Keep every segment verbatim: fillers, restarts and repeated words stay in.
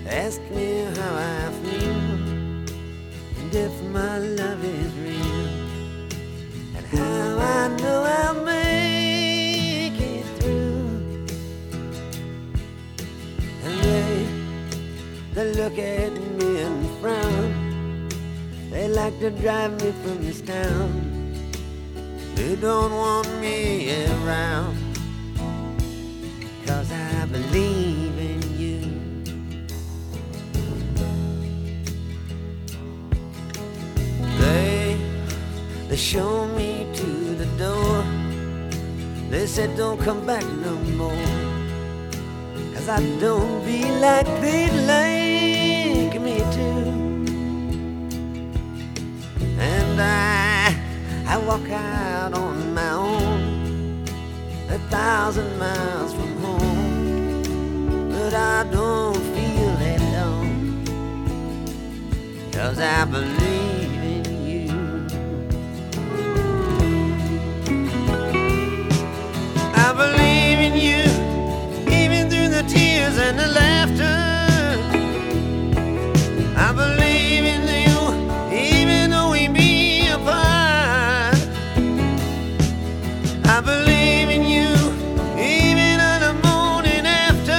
Ask me how I feel, and if my love is real, and how I know I'll make it through. And they, they look at me and frown. They like to drive me from this town. They don't want me around, 'cause I believe in you. They, they show me to the door. They said don't come back no more, 'cause I don't be like they'd like me to. And I, I walk out on my own, a thousand miles from home, but I don't feel alone, 'cause I believe in you. I believe in you, even through the tears and the laughter. I believe in you, even though we be apart. I believe in you, even on the morning after.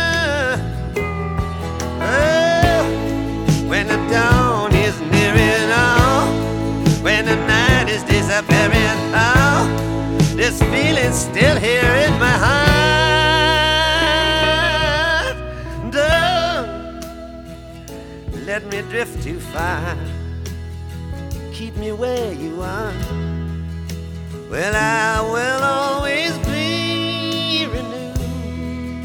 Oh, when the dawn is nearing, oh, when the night is disappearing, oh, this feeling's still here in my heart. Don't let me drift too far. Keep me where you are. Well, I will always be renewed.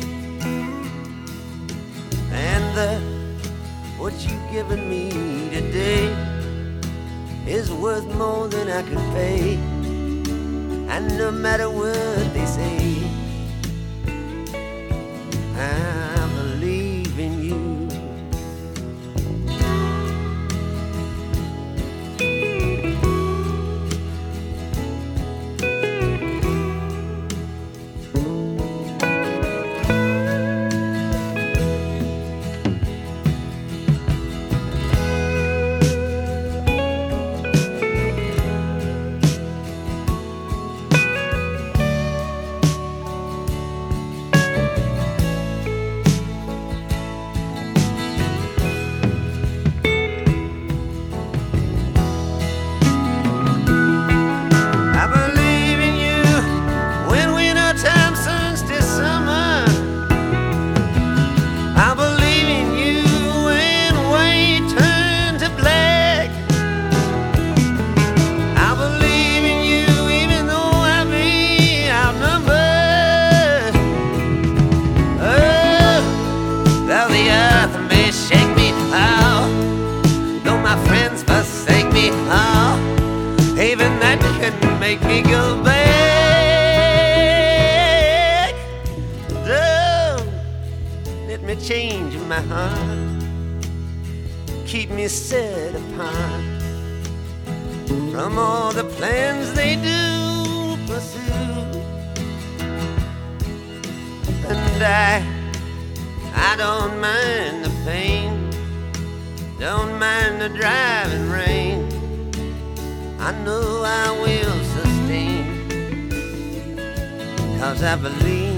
And the, what you've given me today is worth more than I can pay. And no matter what they say, I believe in you. Even that couldn't make me go back. Don't let me change my heart. Keep me set apart from all the plans they do pursue. And I, I don't mind the pain, don't mind the driving rain. I know I will sustain, 'cause I believe